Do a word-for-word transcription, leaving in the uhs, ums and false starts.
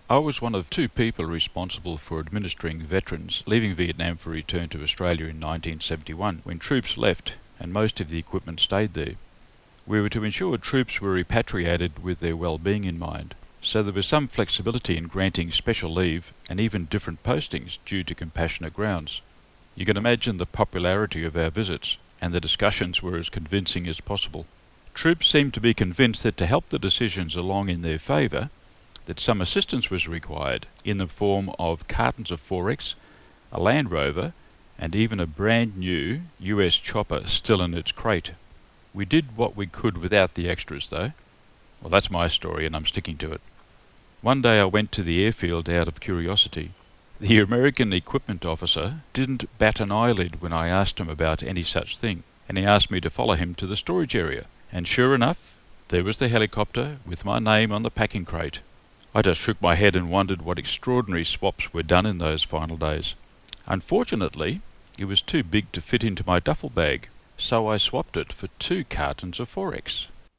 I was one of two people responsible for administering veterans leaving Vietnam for return to Australia in nineteen seventy-one, when troops left and most of the equipment stayed there. We were to ensure troops were repatriated with their well-being in mind, so there was some flexibility in granting special leave and even different postings due to compassionate grounds. You can imagine the popularity of our visits, and the discussions were as convincing as possible. Troops seemed to be convinced that to help the decisions along in their favour, that some assistance was required in the form of cartons of Forex, a Land Rover, and even a brand new U S chopper still in its crate. We did what we could without the extras though. Well, that's my story and I'm sticking to it. One day I went to the airfield out of curiosity. The American equipment officer didn't bat an eyelid when I asked him about any such thing, and he asked me to follow him to the storage area. And sure enough, there was the helicopter with my name on the packing crate. I just shook my head and wondered what extraordinary swaps were done in those final days. Unfortunately, it was too big to fit into my duffel bag, so I swapped it for two cartons of Forex.